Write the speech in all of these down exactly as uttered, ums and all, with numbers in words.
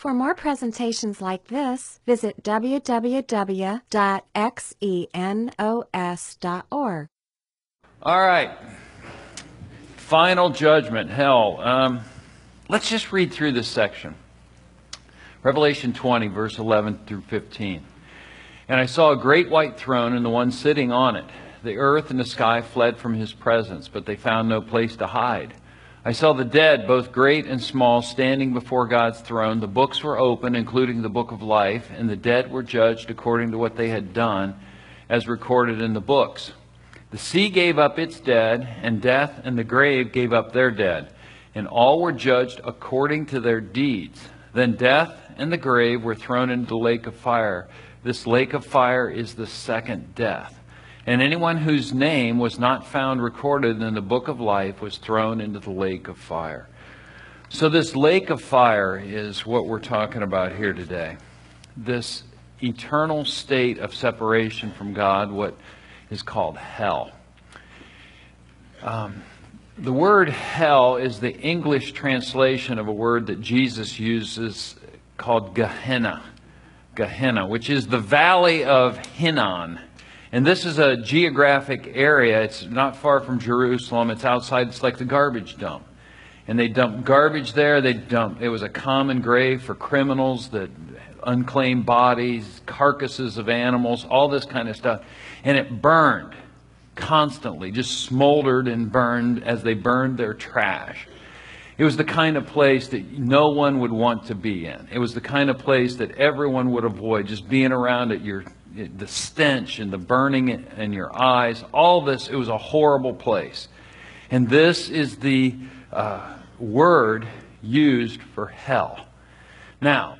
For more presentations like this, visit w w w dot xenos dot org. All right. Final judgment, hell. Um, let's just read through this section. Revelation twenty, verse eleven through fifteen. And I saw a great white throne and the one sitting on it. The earth and the sky fled from his presence, but they found no place to hide. I saw the dead, both great and small, standing before God's throne. The books were open, including the book of life, and the dead were judged according to what they had done, as recorded in the books. The sea gave up its dead, and death and the grave gave up their dead, and all were judged according to their deeds. Then death and the grave were thrown into the lake of fire. This lake of fire is the second death. And anyone whose name was not found recorded in the book of life was thrown into the lake of fire. So this lake of fire is what we're talking about here today. This eternal state of separation from God, what is called hell. Um, the word hell is the English translation of a word that Jesus uses called Gehenna. Gehenna, which is the valley of Hinnom. And this is a geographic area. It's not far from Jerusalem. It's outside. It's like the garbage dump. And they dump garbage there. They dump. It was a common grave for criminals, that unclaimed bodies, carcasses of animals, all this kind of stuff. And it burned constantly, just smoldered and burned as they burned their trash. It was the kind of place that no one would want to be in. It was the kind of place that everyone would avoid, just being around it. Your the stench and the burning in your eyes, all this, it was a horrible place. And this is the uh, word used for hell. Now,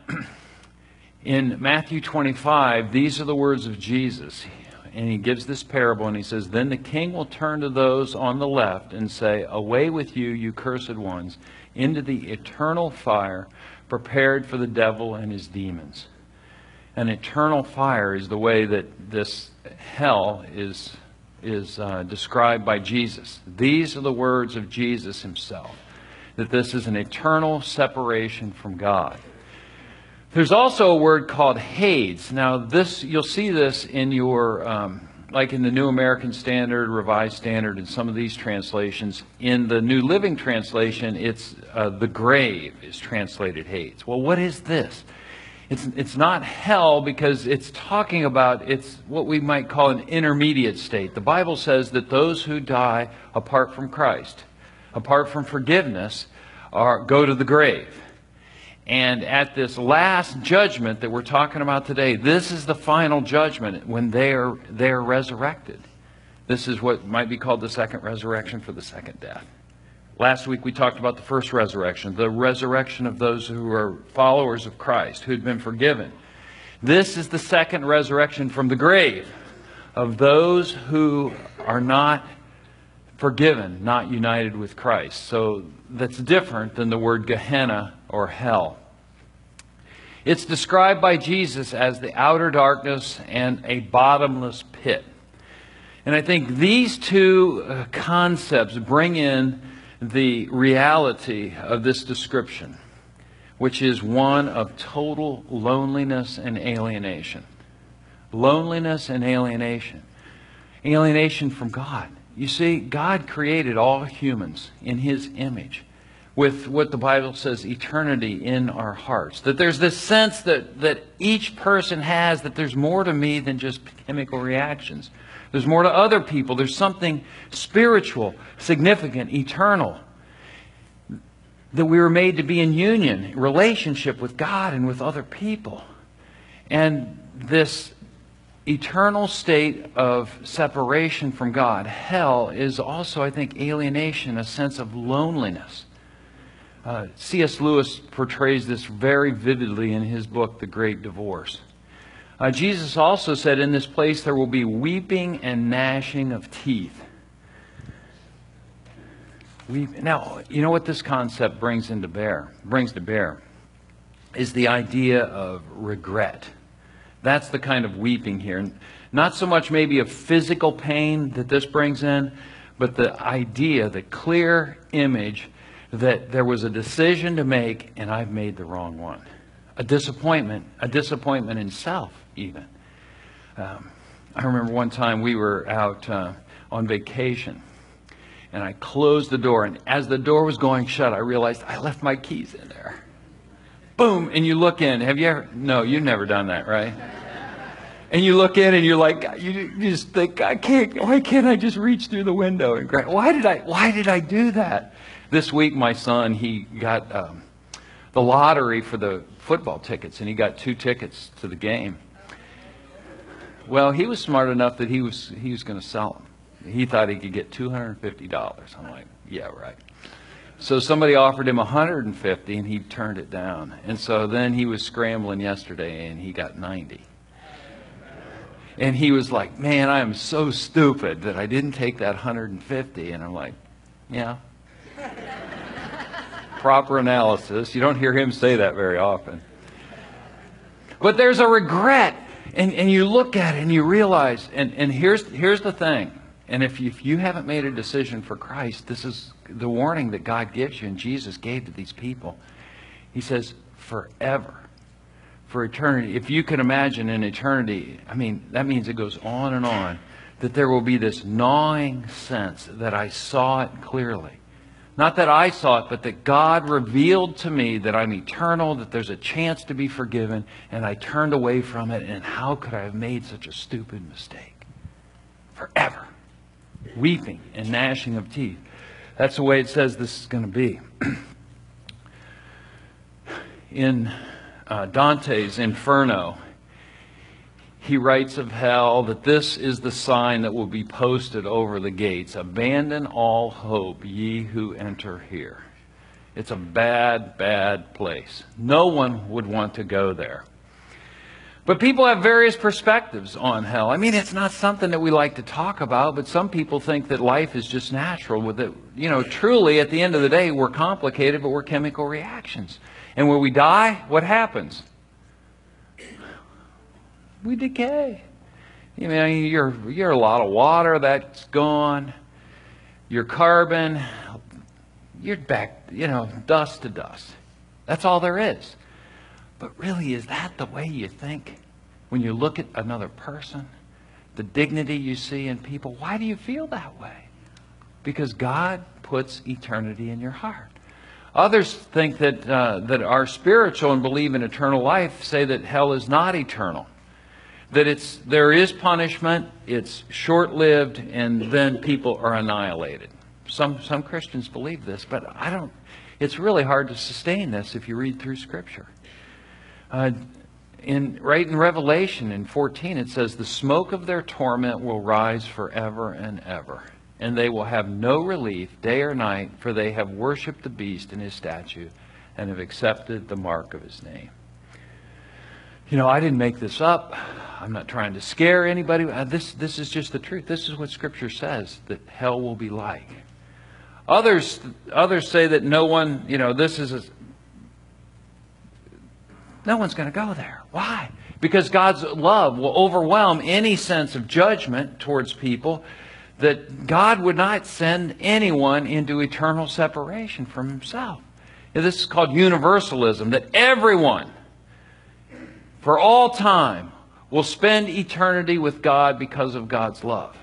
in Matthew twenty-five, these are the words of Jesus. And he gives this parable and he says, "Then the king will turn to those on the left and say, 'Away with you, you cursed ones, into the eternal fire prepared for the devil and his demons.'" An eternal fire is the way that this hell is, is uh, described by Jesus. These are the words of Jesus himself, that this is an eternal separation from God. There's also a word called Hades. Now, this you'll see this in your, um, like in the New American Standard, Revised Standard, and some of these translations. In the New Living Translation, it's uh, the grave is translated Hades. Well, what is this? It's, it's not hell, because it's talking about, it's what we might call an intermediate state. The Bible says that those who die apart from Christ, apart from forgiveness, are, go to the grave. And at this last judgment that we're talking about today, this is the final judgment when they are, they are resurrected. This is what might be called the second resurrection, for the second death. Last week we talked about the first resurrection, the resurrection of those who are followers of Christ, who had been forgiven. This is the second resurrection from the grave of those who are not forgiven, not united with Christ. So that's different than the word Gehenna or hell. It's described by Jesus as the outer darkness and a bottomless pit. And I think these two uh, concepts bring in the reality of this description, which is one of total loneliness and alienation. Loneliness and alienation. Alienation from God. You see, God created all humans in His image, with what the Bible says, eternity in our hearts. That there's this sense that, that each person has, that there's more to me than just chemical reactions. There's more to other people. There's something spiritual, significant, eternal. That we were made to be in union, relationship with God and with other people. And this eternal state of separation from God, hell, is also, I think, alienation, a sense of loneliness. Uh, C S Lewis portrays this very vividly in his book, The Great Divorce. Uh, Jesus also said, in this place there will be weeping and gnashing of teeth. Weep. Now, you know what this concept brings into bear, brings to bear, is the idea of regret. That's the kind of weeping here. Not so much maybe of physical pain that this brings in, but the idea, the clear image that there was a decision to make and I've made the wrong one. a disappointment, a disappointment in self even. Um, I remember one time we were out uh, on vacation, and I closed the door, and as the door was going shut, I realized I left my keys in there. Boom, and you look in. Have you ever? No, you've never done that, right? And you look in, and you're like, you, you just think, I can't. Why can't I just reach through the window and grab? Why did I? Why did I do that? This week, my son, he got um, the lottery for the football tickets, and he got two tickets to the game. Well, he was smart enough that he was he was going to sell them. He thought he could get two hundred fifty dollars. I'm like, yeah, right. So somebody offered him one hundred fifty, and he turned it down. And so then he was scrambling yesterday, and he got ninety. And he was like, man, I am so stupid that I didn't take that one hundred fifty. And I'm like, yeah. Proper analysis. You don't hear him say that very often. But there's a regret. And, and you look at it and you realize, and, and here's, here's the thing. And if you, if you haven't made a decision for Christ, this is the warning that God gives you and Jesus gave to these people. He says, forever, for eternity. If you can imagine an eternity, I mean, that means it goes on and on, that there will be this gnawing sense that I saw it clearly. Not that I saw it, but that God revealed to me that I'm eternal, that there's a chance to be forgiven, and I turned away from it, and how could I have made such a stupid mistake? Forever. Weeping and gnashing of teeth. That's the way it says this is going to be. In uh, Dante's Inferno, he writes of hell that this is the sign that will be posted over the gates. Abandon all hope, ye who enter here. It's a bad, bad place. No one would want to go there. But people have various perspectives on hell. I mean, it's not something that we like to talk about, but some people think that life is just natural. With it, you know, truly, at the end of the day, we're complicated, but we're chemical reactions. And when we die, what happens? We decay. You know, you're, you're a lot of water, that's gone. Your carbon, you're back, you know, dust to dust. That's all there is. But really, is that the way you think? When you look at another person, the dignity you see in people, why do you feel that way? Because God puts eternity in your heart. Others think that, uh, that are spiritual and believe in eternal life say that hell is not eternal. That it's there is punishment, it's short-lived, and then people are annihilated. Some some Christians believe this, but I don't. It's really hard to sustain this if you read through Scripture. Uh, in right in Revelation in fourteen, it says, "The smoke of their torment will rise forever and ever, and they will have no relief day or night, for they have worshipped the beast and his statue, and have accepted the mark of his name." You know, I didn't make this up. I'm not trying to scare anybody. This, this is just the truth. This is what Scripture says that hell will be like. Others, others say that no one, you know, this is a, no one's going to go there. Why? Because God's love will overwhelm any sense of judgment towards people, that God would not send anyone into eternal separation from himself. Now, this is called universalism, that everyone, for all time, will spend eternity with God because of God's love.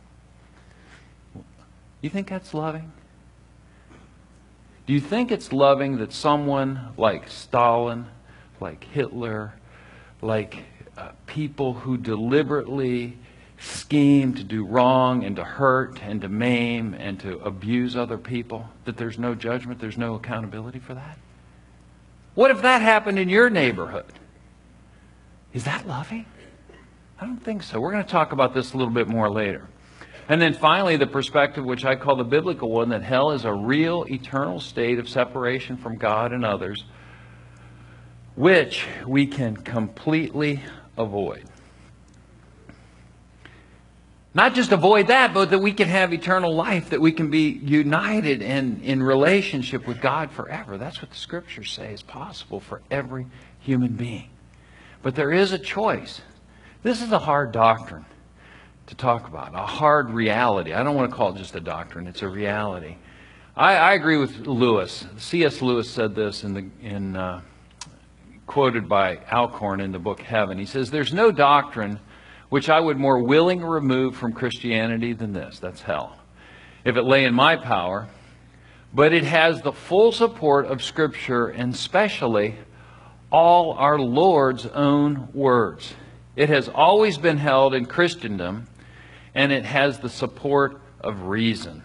You think that's loving? Do you think it's loving that someone like Stalin, like Hitler, like uh, people who deliberately scheme to do wrong and to hurt and to maim and to abuse other people, that there's no judgment, there's no accountability for that? What if that happened in your neighborhood? Is that loving? I don't think so. We're going to talk about this a little bit more later. And then finally, the perspective, which I call the biblical one, that hell is a real eternal state of separation from God and others, which we can completely avoid. Not just avoid that, but that we can have eternal life, that we can be united and in relationship with God forever. That's what the Scriptures say is possible for every human being. But there is a choice. This is a hard doctrine to talk about, a hard reality. I don't want to call it just a doctrine, it's a reality. I, I agree with Lewis. C S Lewis said this in, the, in uh, quoted by Alcorn in the book Heaven. He says, "There's no doctrine which I would more willingly remove from Christianity than this," that's hell, "if it lay in my power. But it has the full support of Scripture, and especially all our Lord's own words. It has always been held in Christendom, and it has the support of reason."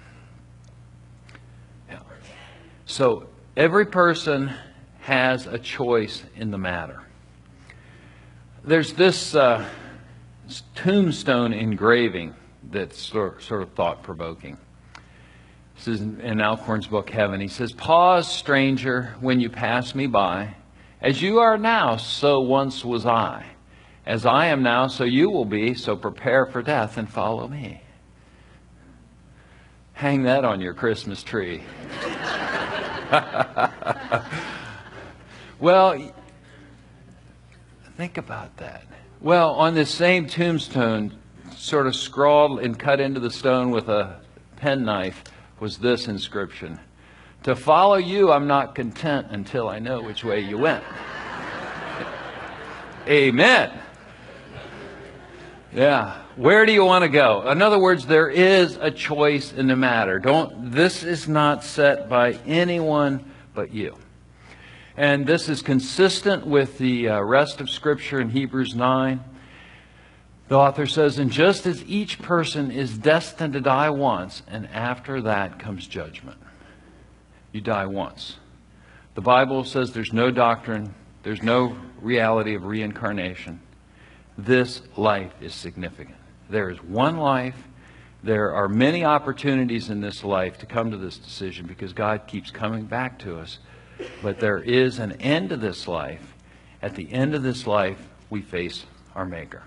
So every person has a choice in the matter. There's this uh, tombstone engraving that's sort, sort of thought-provoking. This is in Alcorn's book, Heaven. He says, "Pause, stranger, when you pass me by. As you are now, so once was I. As I am now, so you will be. So prepare for death and follow me." Hang that on your Christmas tree. Well, think about that. Well, on this same tombstone, sort of scrawled and cut into the stone with a penknife, was this inscription: "To follow you, I'm not content until I know which way you went." Amen. Yeah. Where do you want to go? In other words, there is a choice in the matter. Don't, this is not set by anyone but you. And this is consistent with the uh, rest of Scripture in Hebrews nine. The author says, "And just as each person is destined to die once, and after that comes judgment." You die once. The Bible says there's no doctrine, there's no reality of reincarnation. This life is significant. There is one life. There are many opportunities in this life to come to this decision because God keeps coming back to us. But there is an end to this life. At the end of this life, we face our Maker.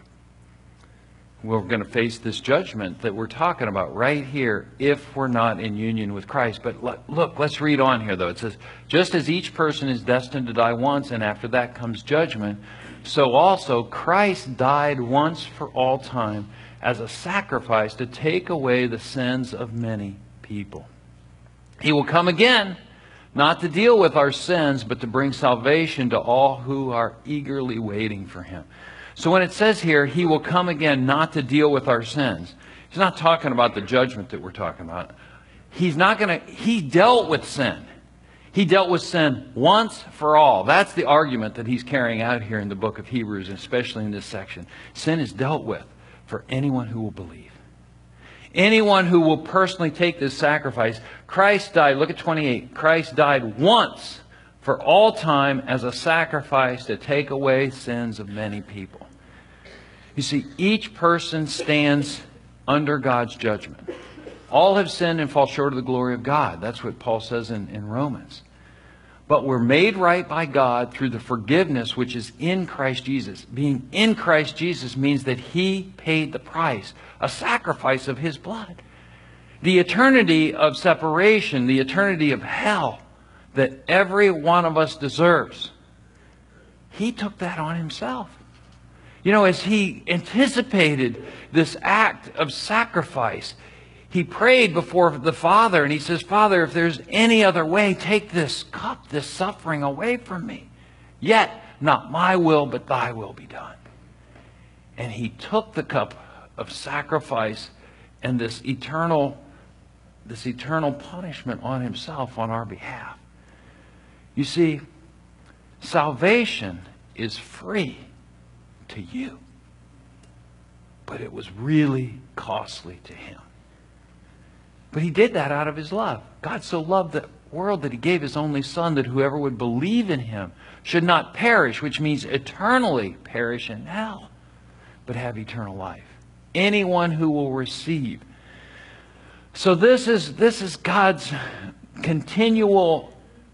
We're going to face this judgment that we're talking about right here if we're not in union with Christ. But look, let's read on here, though. It says, "Just as each person is destined to die once, and after that comes judgment, so also Christ died once for all time as a sacrifice to take away the sins of many people. He will come again, not to deal with our sins, but to bring salvation to all who are eagerly waiting for Him." So when it says here, He will come again, not to deal with our sins, He's not talking about the judgment that we're talking about. He's not going to, He dealt with sin. He dealt with sin once for all. That's the argument that he's carrying out here in the book of Hebrews, especially in this section. Sin is dealt with for anyone who will believe. Anyone who will personally take this sacrifice. Christ died, look at twenty-eight. Christ died once for all time as a sacrifice to take away sins of many people. You see, each person stands under God's judgment. All have sinned and fall short of the glory of God. That's what Paul says in, in Romans. But we're made right by God through the forgiveness which is in Christ Jesus. Being in Christ Jesus means that He paid the price, a sacrifice of His blood. The eternity of separation, the eternity of hell that every one of us deserves, He took that on Himself. You know, as He anticipated this act of sacrifice, He prayed before the Father and He says, "Father, if there's any other way, take this cup, this suffering away from me. Yet, not my will, but Thy will be done." And He took the cup of sacrifice and this eternal, this eternal punishment on Himself on our behalf. You see, salvation is free to you, but it was really costly to Him. But He did that out of His love. God so loved the world that He gave His only Son, that whoever would believe in Him should not perish, which means eternally perish in hell, but have eternal life. Anyone who will receive. So this is, this is God's continual,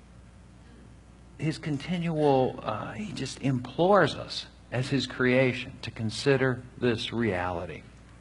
His continual, uh, He just implores us as His creation to consider this reality.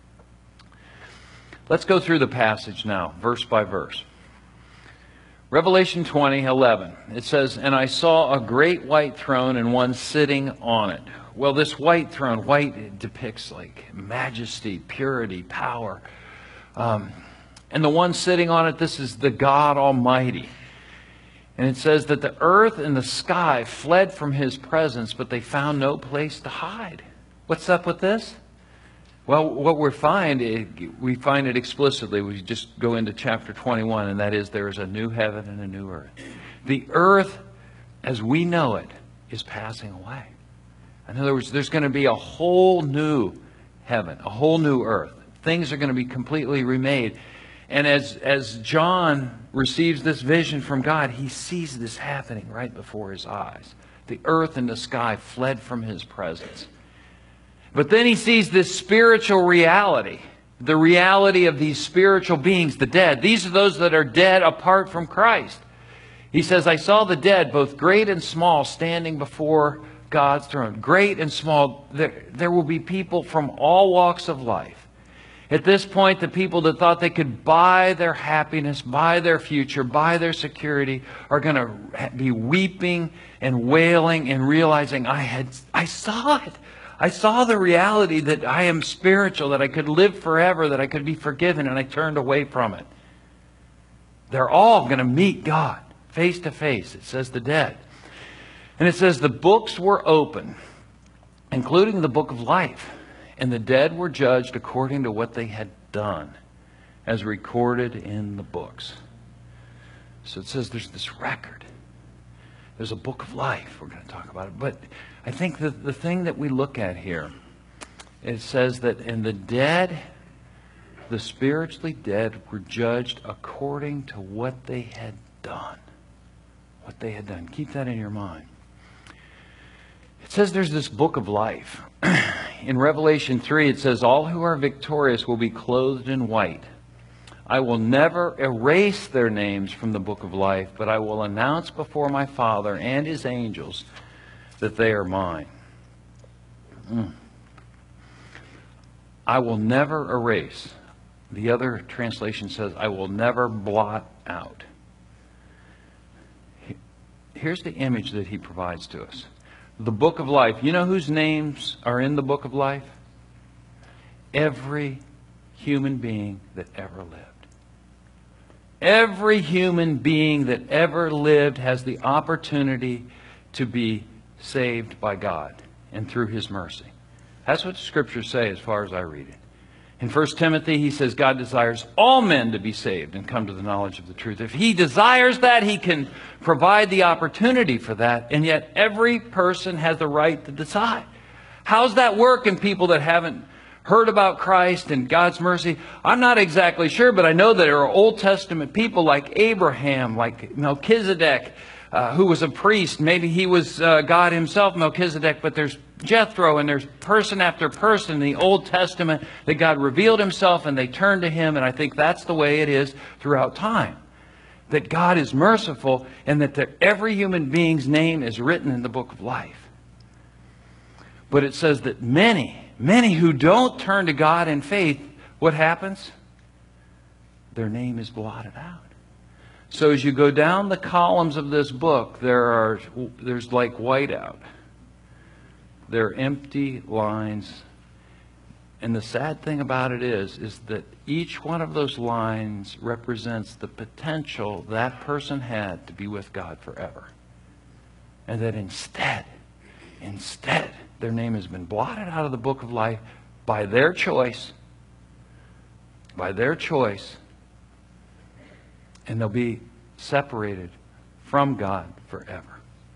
Let's go through the passage now, verse by verse. Revelation twenty, eleven. It says, "And I saw a great white throne and one sitting on it." Well, this white throne, white depicts like majesty, purity, power. Um, and the one sitting on it, this is the God Almighty. And it says that the earth and the sky fled from His presence, but they found no place to hide. What's up with this? Well, what we find, we find it explicitly. We just go into chapter twenty-one, and that is there is a new heaven and a new earth. The earth, as we know it, is passing away. In other words, there's going to be a whole new heaven, a whole new earth. Things are going to be completely remade. And as, as John receives this vision from God, he sees this happening right before his eyes. The earth and the sky fled from His presence. But then he sees this spiritual reality, the reality of these spiritual beings, the dead. These are those that are dead apart from Christ. He says, I saw the dead, both great and small, standing before God's throne. Great and small. There, there will be people from all walks of life. At this point, the people that thought they could buy their happiness, buy their future, buy their security, are going to be weeping and wailing and realizing, I had, I saw it. I saw the reality that I am spiritual, that I could live forever, that I could be forgiven, and I turned away from it. They're all going to meet God face to face. It says the dead. And it says the books were open, including the book of life. And the dead were judged according to what they had done, as recorded in the books. So it says there's this record. There's a book of life. We're going to talk about it. But I think that the thing that we look at here, it says that in the dead, the spiritually dead were judged according to what they had done. What they had done. Keep that in your mind. It says there's this book of life. In Revelation three, it says, all who are victorious will be clothed in white. I will never erase their names from the book of life, but I will announce before my Father and His angels that they are mine. Mm. I will never erase. The other translation says, I will never blot out. Here's the image that he provides to us. The book of life. You know whose names are in the book of life? Every human being that ever lived. Every human being that ever lived has the opportunity to be saved by God and through His mercy. That's what the Scriptures say as far as I read it. In First Timothy, he says God desires all men to be saved and come to the knowledge of the truth. If He desires that, He can provide the opportunity for that. And yet every person has the right to decide. How's that work in people that haven't heard about Christ and God's mercy? I'm not exactly sure, but I know that there are Old Testament people like Abraham, like Melchizedek, uh, who was a priest. Maybe he was uh, God himself, Melchizedek, but there's Jethro, and there's person after person in the Old Testament that God revealed Himself and they turned to Him. And I think that's the way it is throughout time. That God is merciful and that the, every human being's name is written in the book of life. But it says that many, many who don't turn to God in faith, what happens? Their name is blotted out. So as you go down the columns of this book, there are there's like whiteout. There are empty lines. And the sad thing about it is, is that each one of those lines represents the potential that person had to be with God forever. And that instead, instead, their name has been blotted out of the book of life by their choice. By their choice. And they'll be separated from God forever.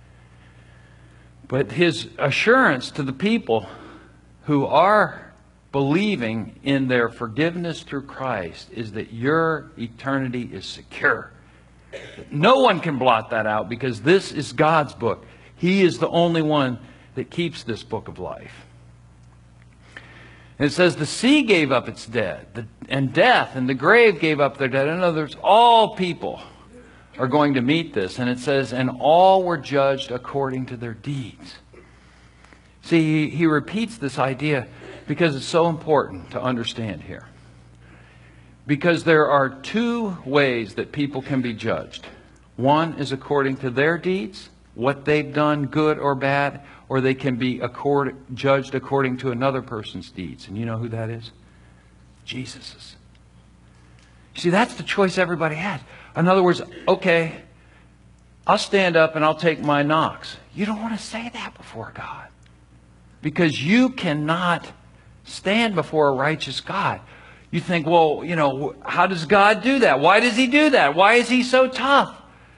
But His assurance to the people who are believing in their forgiveness through Christ is that your eternity is secure. No one can blot that out because this is God's book. He is the only one that keeps this book of life. And it says the sea gave up its dead, and death and the grave gave up their dead. In other words, all people are going to meet this. And it says, and all were judged according to their deeds. See, he, he repeats this idea because it's so important to understand here. Because there are two ways that people can be judged. One is according to their deeds, what they've done, good or bad, or they can be accord, judged according to another person's deeds. And you know who that is? Jesus's. See, that's the choice everybody has. In other words, okay, I'll stand up and I'll take my knocks. You don't want to say that before God. Because you cannot stand before a righteous God. You think, well, you know, how does God do that? Why does He do that? Why is He so tough?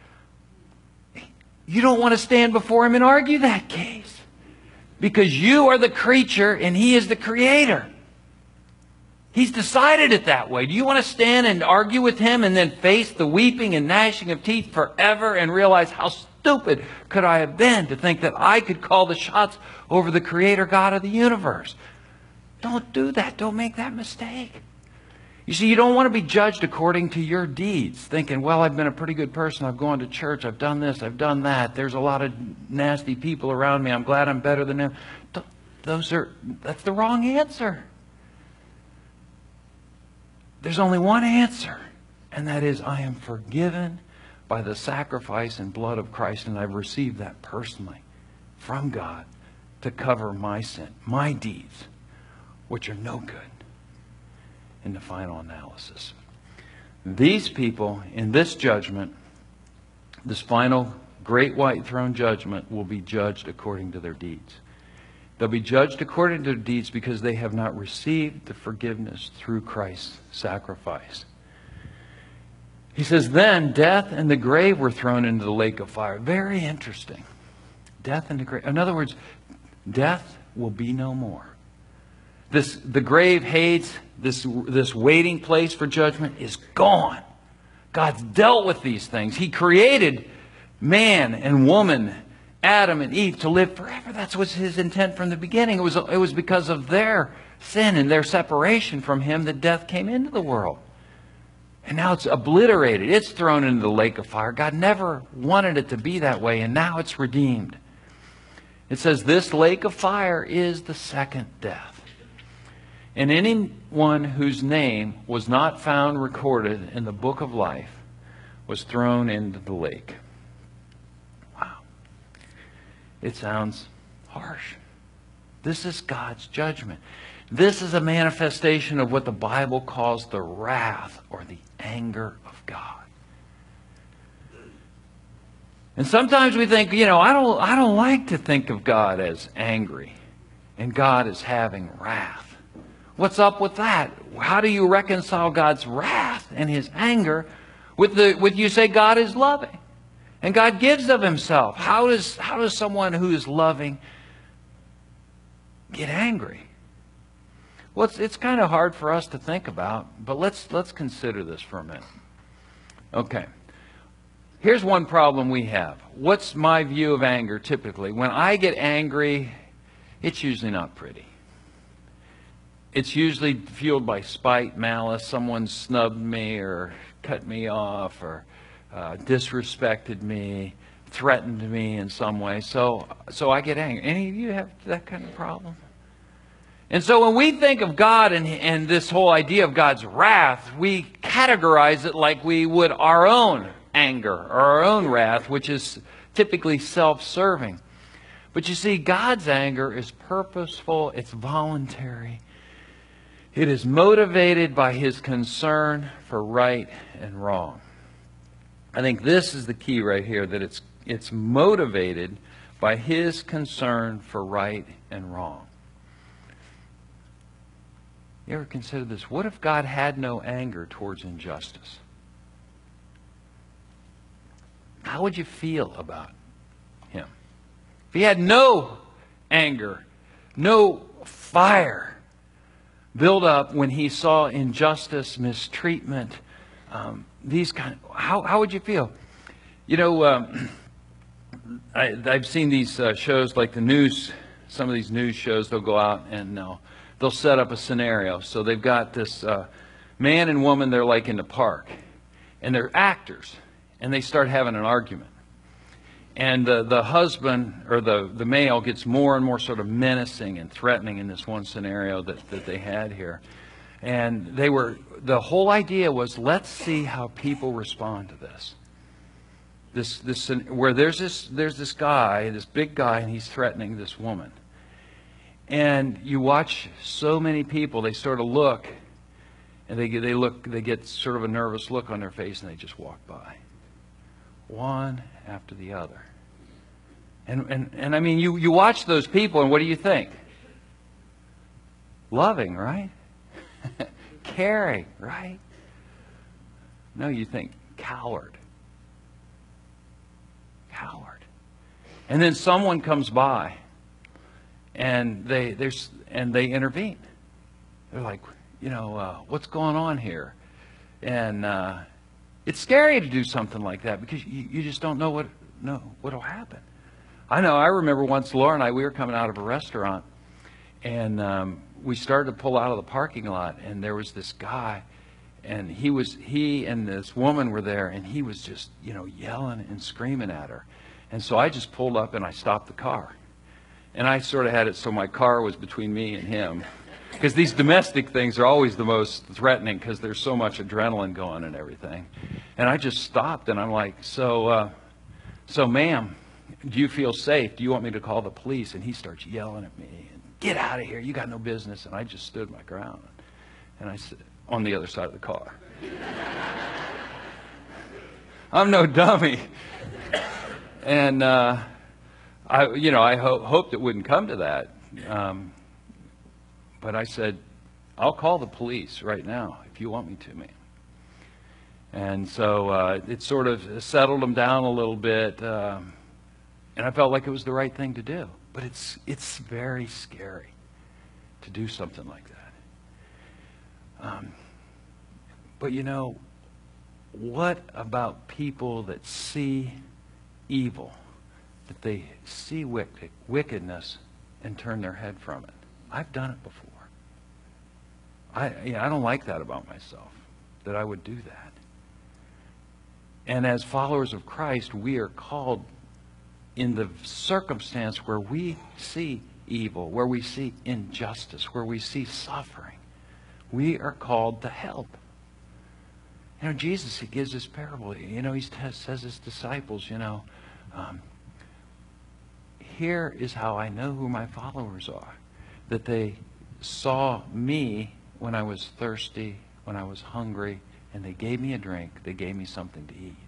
You don't want to stand before Him and argue that case. Because you are the creature and He is the creator. He's decided it that way. Do you want to stand and argue with Him and then face the weeping and gnashing of teeth forever and realize how stupid could I have been to think that I could call the shots over the Creator God of the universe? Don't do that. Don't make that mistake. You see, you don't want to be judged according to your deeds, thinking, well, I've been a pretty good person. I've gone to church. I've done this. I've done that. There's a lot of nasty people around me. I'm glad I'm better than them. Those are, that's the wrong answer. There's only one answer, and that is, I am forgiven by the sacrifice and blood of Christ, and I've received that personally from God to cover my sin, my deeds, which are no good in the final analysis. These people in this judgment, this final great white throne judgment, will be judged according to their deeds. They'll be judged according to their deeds because they have not received the forgiveness through Christ's sacrifice. He says, then death and the grave were thrown into the lake of fire. Very interesting. Death and the grave. In other words, death will be no more. This, the grave, Hades, this, this waiting place for judgment is gone. God's dealt with these things. He created man and woman, Adam and Eve, to live forever. That's was His intent from the beginning. It was, it was because of their sin and their separation from Him that death came into the world. And now it's obliterated. It's thrown into the lake of fire. God never wanted it to be that way, and now it's redeemed. It says this lake of fire is the second death. And anyone whose name was not found recorded in the book of life was thrown into the lake. Wow. It sounds harsh. This is God's judgment. This is a manifestation of what the Bible calls the wrath or the anger of God. And sometimes we think, you know, I don't, I don't like to think of God as angry and God as having wrath. What's up with that? How do you reconcile God's wrath and His anger with the with you say God is loving and God gives of Himself? How does how does someone who is loving get angry? Well, it's, it's kind of hard for us to think about, but let's let's consider this for a minute. Okay. Here's one problem we have. What's my view of anger typically? When I get angry, it's usually not pretty. It's usually fueled by spite, malice. Someone snubbed me or cut me off or uh, disrespected me, threatened me in some way. So, so I get angry. Any of you have that kind of problem? And so when we think of God and, and this whole idea of God's wrath, we categorize it like we would our own anger or our own wrath, which is typically self-serving. But you see, God's anger is purposeful. It's voluntary. It is motivated by His concern for right and wrong. I think this is the key right here, that it's, it's motivated by His concern for right and wrong. You ever consider this? What if God had no anger towards injustice? How would you feel about Him? If He had no anger, no fire build up when He saw injustice, mistreatment, um, these kind of, how, how would you feel? You know, um, I, I've seen these uh, shows like the news, some of these news shows, they'll go out and they'll, they'll set up a scenario. So they've got this uh, man and woman, they're like in the park, and they're actors, and they start having an argument. And the, the husband, or the, the male, gets more and more sort of menacing and threatening in this one scenario that, that they had here. And they were, the whole idea was, let's see how people respond to this. This, this, where there's this, there's this guy, this big guy, and he's threatening this woman. And you watch so many people, they sort of look, and they, they look, they get sort of a nervous look on their face, and they just walk by. one after the other. And, and, and I mean, you, you watch those people, and what do you think? Loving, right? Caring, right? No, you think coward. Coward. And then someone comes by, and they there's and they intervene. They're like, you know, uh, what's going on here? And uh, it's scary to do something like that because you, you just don't know what know what'll happen. I know. I remember once Laura and I, we were coming out of a restaurant, and um, we started to pull out of the parking lot, and there was this guy, and he was he and this woman were there, and he was just, you know, yelling and screaming at her. And so I just pulled up and I stopped the car, and I sort of had it so my car was between me and him, because these domestic things are always the most threatening because there's so much adrenaline going and everything. And I just stopped, and I'm like, so, uh, so, ma'am, do you feel safe? Do you want me to call the police? And he starts yelling at me, and, get out of here, you got no business. And I just stood my ground, and I said, on the other side of the car. I'm no dummy. And uh, I, you know, I ho- hoped it wouldn't come to that. Um, but I said, I'll call the police right now if you want me to, ma'am. And so uh, it sort of settled them down a little bit, um, and I felt like it was the right thing to do. But it's it's very scary to do something like that. Um, but you know, what about people that see evil, that they see wicked, wickedness and turn their head from it? I've done it before. I, you know, I don't like that about myself, that I would do that. And as followers of Christ, we are called in the circumstance where we see evil, where we see injustice, where we see suffering, we are called to help. You know, Jesus, he gives this parable. You know, he says his disciples, you know, um, here is how I know who my followers are. That they saw me when I was thirsty, when I was hungry, and they gave me a drink. They gave me something to eat.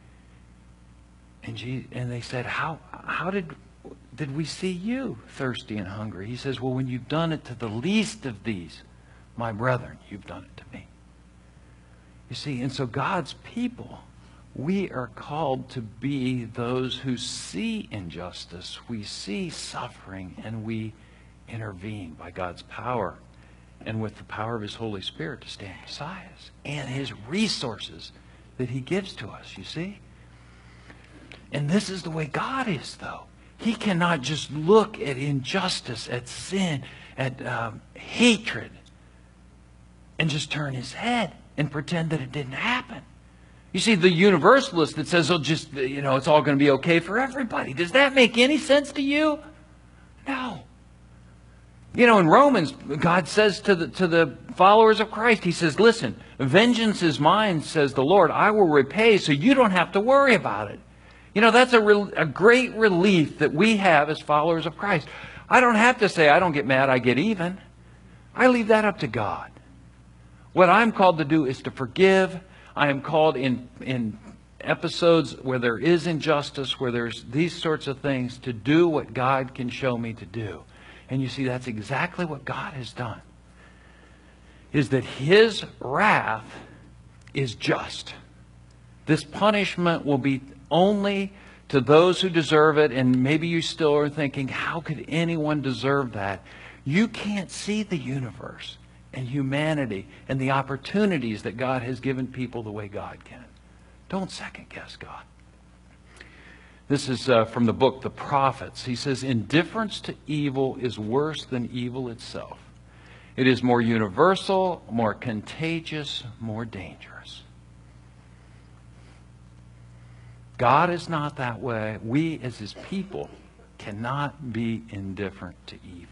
And, Jesus, and they said, how, how did, did we see you thirsty and hungry? He says, well, when you've done it to the least of these, my brethren, you've done it to me. You see, and so God's people, we are called to be those who see injustice, we see suffering, and we intervene by God's power and with the power of his Holy Spirit to stand beside us and his resources that he gives to us, you see? And this is the way God is, though. He cannot just look at injustice, at sin, at um, hatred, and just turn his head and pretend that it didn't happen. You see, the universalist that says, oh, just, you know, it's all going to be okay for everybody. Does that make any sense to you? No. You know, in Romans, God says to the, to the followers of Christ, he says, listen, vengeance is mine, says the Lord. I will repay, so you don't have to worry about it. You know, that's a, re- a great relief that we have as followers of Christ. I don't have to say, I don't get mad, I get even. I leave that up to God. What I'm called to do is to forgive. I am called in, in episodes where there is injustice, where there's these sorts of things, to do what God can show me to do. And you see, that's exactly what God has done. Is that his wrath is just. This punishment will be only to those who deserve it. And maybe you still are thinking, how could anyone deserve that? You can't see the universe and humanity and the opportunities that God has given people the way God can. Don't second guess God. This is uh, from the book The Prophets. He says, indifference to evil is worse than evil itself. It is more universal, more contagious, more dangerous. God is not that way. We as his people cannot be indifferent to evil.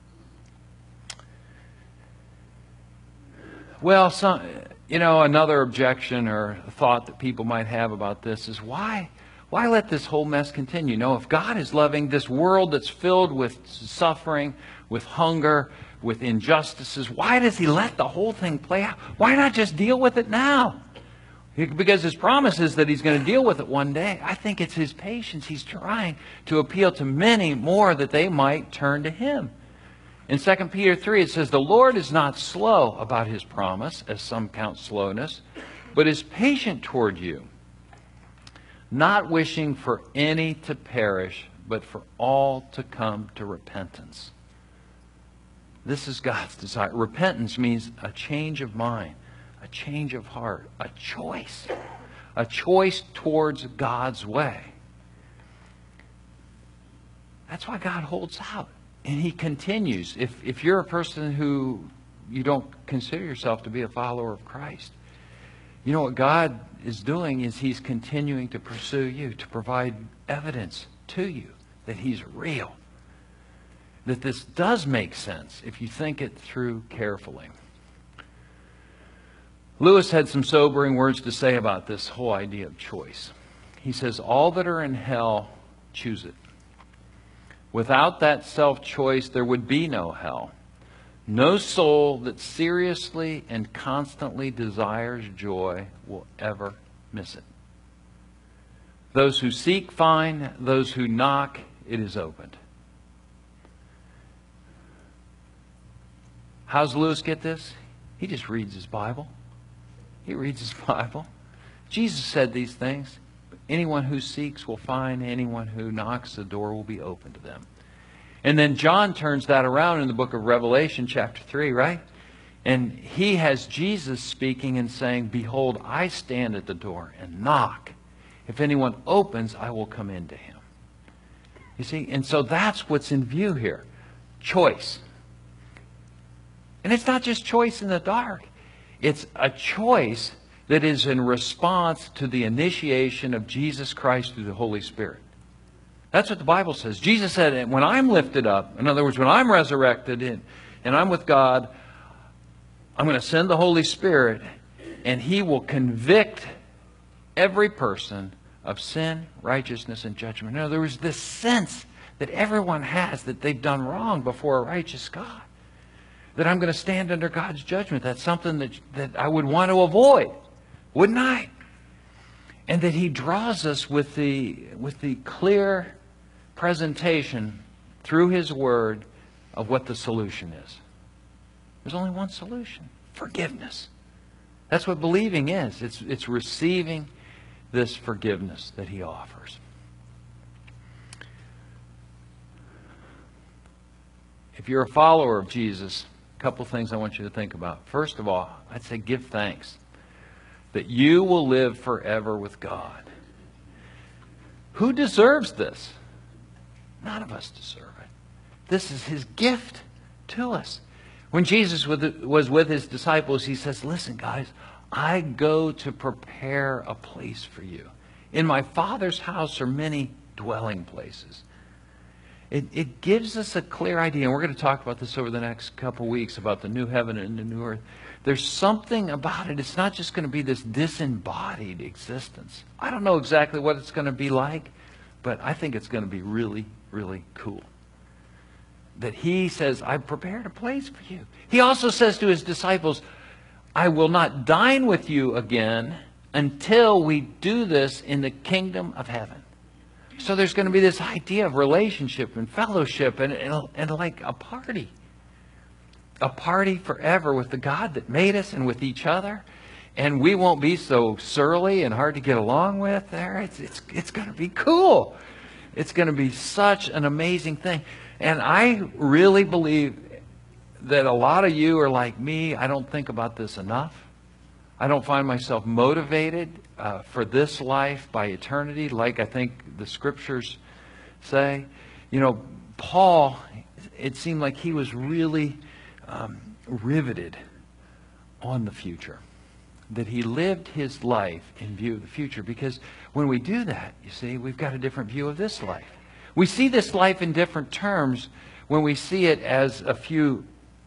Well, some, you know, another objection or thought that people might have about this is why, why let this whole mess continue? No, if God is loving this world that's filled with suffering, with hunger, with injustices, why does he let the whole thing play out? Why not just deal with it now? Because his promise is that he's going to deal with it one day. I think it's his patience. He's trying to appeal to many more that they might turn to him. In Second Peter three, it says, the Lord is not slow about his promise, as some count slowness, but is patient toward you, not wishing for any to perish, but for all to come to repentance. This is God's desire. Repentance means a change of mind, a change of heart, a choice, a choice towards God's way. That's why God holds out. And he continues. If, if you're a person who you don't consider yourself to be a follower of Christ, you know what God is doing is he's continuing to pursue you, to provide evidence to you that he's real. That this does make sense if you think it through carefully. Lewis had some sobering words to say about this whole idea of choice. He says, all that are in hell choose it. Without that self-choice, there would be no hell. No soul that seriously and constantly desires joy will ever miss it. Those who seek find, those who knock, it is opened. How does Lewis get this? He just reads his Bible. He reads his Bible. Jesus said these things. Anyone who seeks will find. Anyone who knocks, the door will be open to them. And then John turns that around in the book of Revelation, chapter three, right? And he has Jesus speaking and saying, behold, I stand at the door and knock. If anyone opens, I will come into him. You see, and so that's what's in view here. Choice. And it's not just choice in the dark. It's a choice that is in response to the initiation of Jesus Christ through the Holy Spirit. That's what the Bible says. Jesus said, when I'm lifted up, in other words, when I'm resurrected and, and I'm with God, I'm going to send the Holy Spirit and He will convict every person of sin, righteousness, and judgment. In other words, this sense that everyone has that they've done wrong before a righteous God. That I'm going to stand under God's judgment. That's something that, that I would want to avoid. Wouldn't I? And that He draws us with the, with the clear presentation through His Word of what the solution is. There's only one solution. Forgiveness. That's what believing is. It's, it's receiving this forgiveness that He offers. If you're a follower of Jesus, a couple things I want you to think about. First of all, I'd say give thanks that you will live forever with God. Who deserves this? None of us deserve it. This is His gift to us. When Jesus was with His disciples, He says, listen, guys, I go to prepare a place for you. In my Father's house are many dwelling places. It, it gives us a clear idea, and we're going to talk about this over the next couple weeks, about the new heaven and the new earth. There's something about it. It's not just going to be this disembodied existence. I don't know exactly what it's going to be like, but I think it's going to be really, really cool. That He says, I've prepared a place for you. He also says to His disciples, I will not dine with you again until we do this in the kingdom of heaven. So there's going to be this idea of relationship and fellowship and, and, and like a party. A party forever with the God that made us and with each other. And we won't be so surly and hard to get along with there. It's, it's, it's going to be cool. It's going to be such an amazing thing. And I really believe that a lot of you are like me. I don't think about this enough. I don't find myself motivated uh, for this life by eternity, like I think the Scriptures say. You know, Paul, it seemed like he was really um, riveted on the future. That he lived his life in view of the future. Because when we do that, you see, we've got a different view of this life. We see this life in different terms when we see it as a few,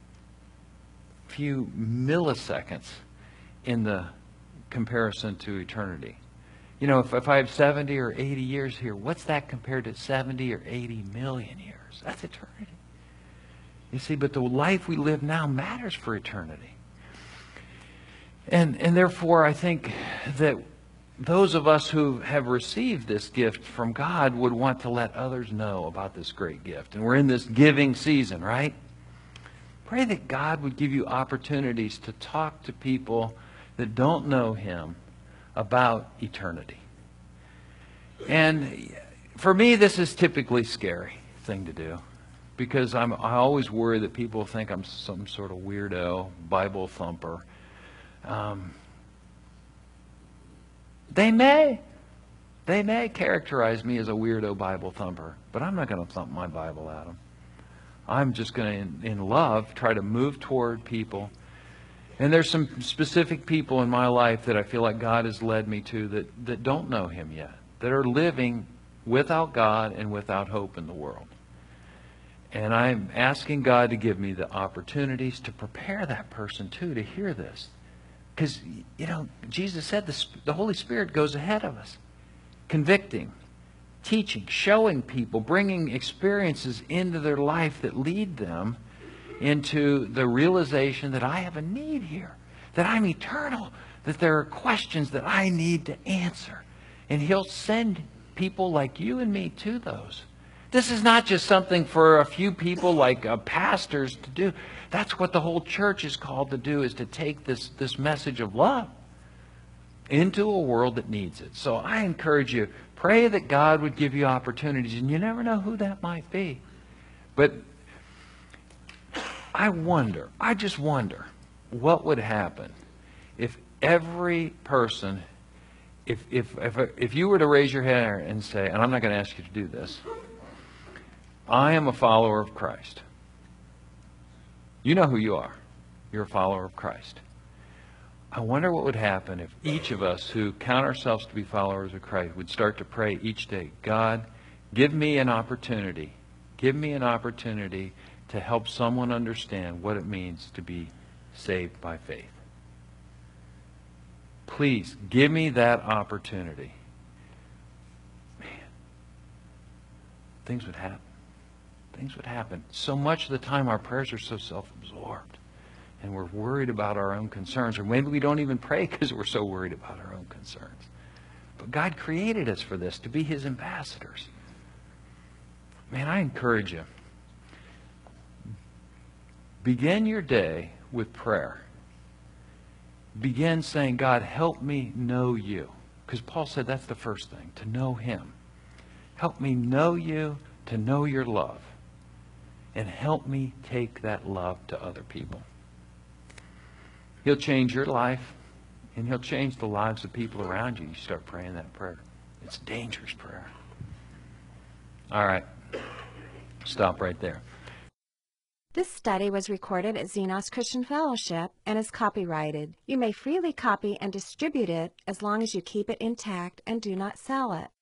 few milliseconds in the comparison to eternity. You know, if, if I have seventy or eighty years here, what's that compared to seventy or eighty million years? That's eternity. You see, but the life we live now matters for eternity. And, and therefore, I think that those of us who have received this gift from God would want to let others know about this great gift. And we're in this giving season, right? Pray that God would give you opportunities to talk to people that don't know Him about eternity. And for me, this is typically a scary thing to do, because I'm, I always worry that people think I'm some sort of weirdo, Bible thumper. Um, they may. They may characterize me as a weirdo Bible thumper, but I'm not going to thump my Bible at them. I'm just going to, in, in love, try to move toward people. And there's some specific people in my life that I feel like God has led me to that, that don't know Him yet, that are living without God and without hope in the world. And I'm asking God to give me the opportunities to prepare that person too to hear this. Because, you know, Jesus said the, the Holy Spirit goes ahead of us, convicting, teaching, showing people, bringing experiences into their life that lead them into the realization that I have a need here, that I'm eternal, that there are questions that I need to answer. And He'll send people like you and me to those. This is not just something for a few people like uh, pastors to do. That's what the whole church is called to do, is to take this, this message of love into a world that needs it. So I encourage you, pray that God would give you opportunities, and you never know who that might be. But I wonder, I just wonder, what would happen if every person, if, if, if, if you were to raise your hand and say, and I'm not going to ask you to do this, I am a follower of Christ. You know who you are. You're a follower of Christ. I wonder what would happen if each of us who count ourselves to be followers of Christ would start to pray each day, God, give me an opportunity. Give me an opportunity to help someone understand what it means to be saved by faith. Please, give me that opportunity. Man, things would happen. Things would happen. So much of the time our prayers are so self-absorbed, and we're worried about our own concerns, or maybe we don't even pray because we're so worried about our own concerns. But God created us for this, to be His ambassadors. Man, I encourage you. Begin your day with prayer. Begin saying, God, help me know you. Because Paul said that's the first thing, to know Him. Help me know you, to know your love. And help me take that love to other people. He'll change your life, and He'll change the lives of people around you. You start praying that prayer. It's a dangerous prayer. All right. Stop right there. This study was recorded at Xenos Christian Fellowship and is copyrighted. You may freely copy and distribute it as long as you keep it intact and do not sell it.